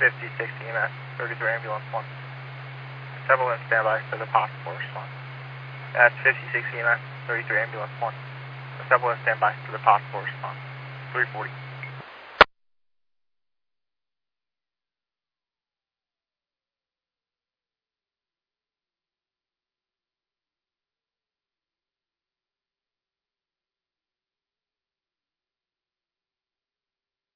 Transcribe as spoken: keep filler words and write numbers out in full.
fifty-six E M S, thirty-three ambulance one. seven one standby for the possible response. That's fifty-six E M S, thirty-three ambulance one. seven one standby for the possible response. three forty.